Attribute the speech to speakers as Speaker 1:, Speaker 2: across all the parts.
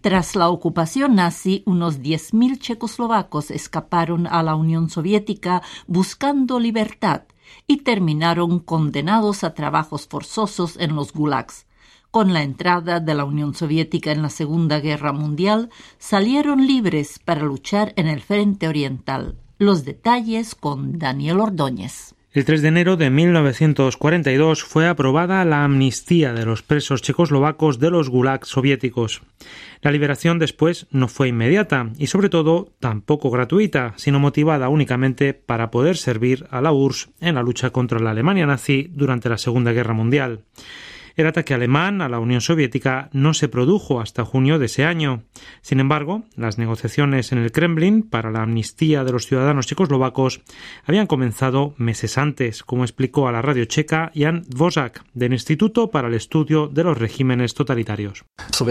Speaker 1: Tras la ocupación nazi, unos 10.000 checoslovacos escaparon a la Unión Soviética buscando libertad y terminaron condenados a trabajos forzosos en los gulags. Con la entrada de la Unión Soviética en la Segunda Guerra Mundial, salieron libres para luchar en el frente oriental. Los detalles con Daniel Ordóñez.
Speaker 2: El 3 de enero de 1942 fue aprobada la amnistía de los presos checoslovacos de los gulags soviéticos. La liberación después no fue inmediata y, sobre todo, tampoco gratuita, sino motivada únicamente para poder servir a la URSS en la lucha contra la Alemania nazi durante la Segunda Guerra Mundial. El ataque alemán a la Unión Soviética no se produjo hasta junio de ese año. Sin embargo, las negociaciones en el Kremlin para la amnistía de los ciudadanos checoslovacos habían comenzado meses antes, como explicó a la radio checa Jan Dvořák, del Instituto para el Estudio de los Regímenes Totalitarios.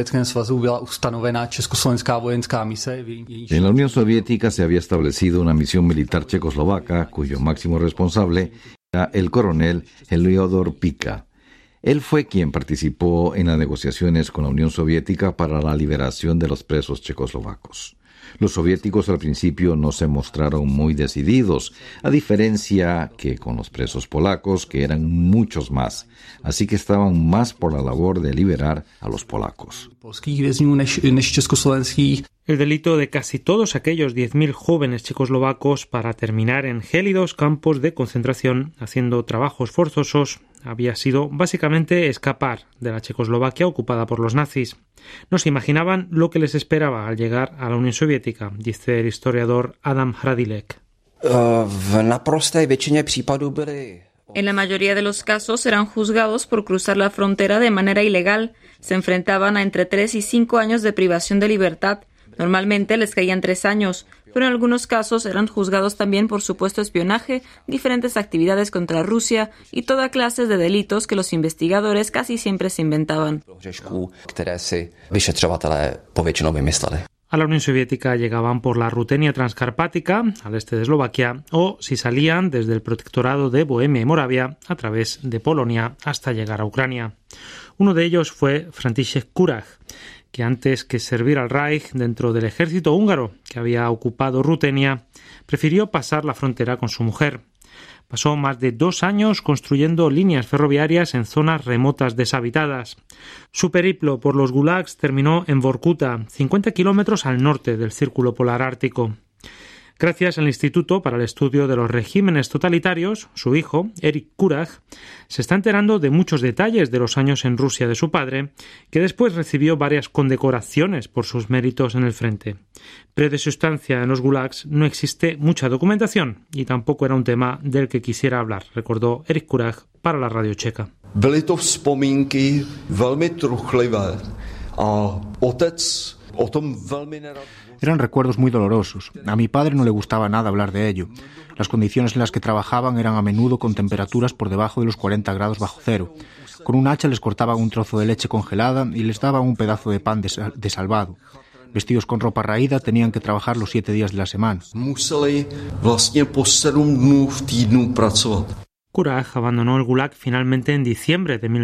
Speaker 3: En la Unión Soviética se había establecido una misión militar checoslovaca cuyo máximo responsable era el coronel Heliodor Pika. Él fue quien participó en las negociaciones con la Unión Soviética para la liberación de los presos checoslovacos. Los soviéticos al principio no se mostraron muy decididos, a diferencia que con los presos polacos, que eran muchos más, así que estaban más por la labor de liberar a los polacos.
Speaker 2: El delito de casi todos aquellos 10.000 jóvenes checoslovacos para terminar en gélidos campos de concentración haciendo trabajos forzosos había sido básicamente escapar de la Checoslovaquia ocupada por los nazis. No se imaginaban lo que les esperaba al llegar a la Unión Soviética, dice el historiador Adam Hradilek.
Speaker 4: En la mayoría de los casos eran juzgados por cruzar la frontera de manera ilegal. Se enfrentaban a entre 3 y 5 años de privación de libertad. Normalmente les caían 3 años, pero en algunos casos eran juzgados también por supuesto espionaje, diferentes actividades contra Rusia y toda clase de delitos que los investigadores casi siempre se inventaban.
Speaker 2: A la Unión Soviética llegaban por la Rutenia transcarpática, al este de Eslovaquia, o si salían desde el protectorado de Bohemia y Moravia, a través de Polonia, hasta llegar a Ucrania. Uno de ellos fue František Kurach, que antes que servir al Reich dentro del ejército húngaro que había ocupado Rutenia, prefirió pasar la frontera con su mujer. Pasó más de 2 años construyendo líneas ferroviarias en zonas remotas deshabitadas. Su periplo por los gulags terminó en Vorkuta, 50 kilómetros al norte del Círculo Polar Ártico. Gracias al Instituto para el Estudio de los Regímenes Totalitarios, su hijo, Erich Kurach, se está enterando de muchos detalles de los años en Rusia de su padre, que después recibió varias condecoraciones por sus méritos en el frente. Pero de su estancia en los gulags no existe mucha documentación y tampoco era un tema del que quisiera hablar, recordó Erich Kurach para la radio checa.
Speaker 5: Byly to vzpomínky velmi truchlivé a otec o tom velmi nerad.
Speaker 6: Eran recuerdos muy dolorosos. A mi padre no le gustaba nada hablar de ello. Las condiciones en las que trabajaban eran a menudo con temperaturas por debajo de los 40 grados bajo cero. Con un hacha les cortaban un trozo de leche congelada y les daban un pedazo de pan desalvado. Vestidos con ropa raída, tenían que trabajar los 7 días de la semana.
Speaker 5: Museli vlastně po 7 dnů v týdnu pracovat.
Speaker 2: Kurach abandonó el Gulag finalmente en diciembre de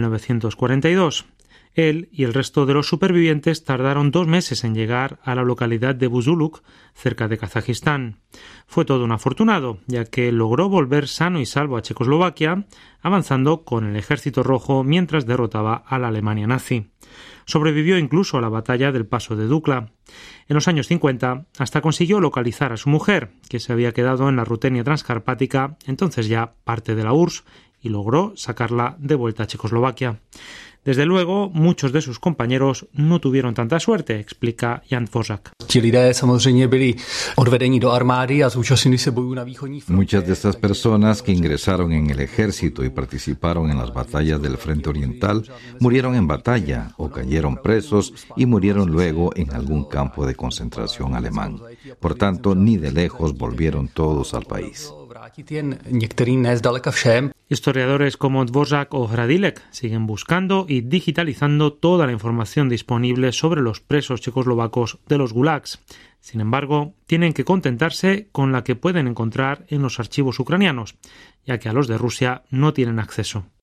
Speaker 2: 1942. Él y el resto de los supervivientes tardaron 2 meses en llegar a la localidad de Buzuluk, cerca de Kazajistán. Fue todo un afortunado, ya que logró volver sano y salvo a Checoslovaquia, avanzando con el Ejército Rojo mientras derrotaba a la Alemania nazi. Sobrevivió incluso a la batalla del Paso de Dukla. En los años 50 hasta consiguió localizar a su mujer, que se había quedado en la Rutenia transcarpática, entonces ya parte de la URSS, y logró sacarla de vuelta a Checoslovaquia. Desde luego, muchos de sus compañeros no tuvieron tanta suerte, explica Jan Dvořák.
Speaker 3: Muchas de estas personas que ingresaron en el ejército y participaron en las batallas del Frente Oriental murieron en batalla o cayeron presos y murieron luego en algún campo de concentración alemán. Por tanto, ni de lejos volvieron todos al país.
Speaker 2: Historiadores como Dvořák o Hradilek siguen buscando y digitalizando toda la información disponible sobre los presos checoslovacos de los gulags. Sin embargo, tienen que contentarse con la que pueden encontrar en los archivos ucranianos, ya que a los de Rusia no tienen acceso.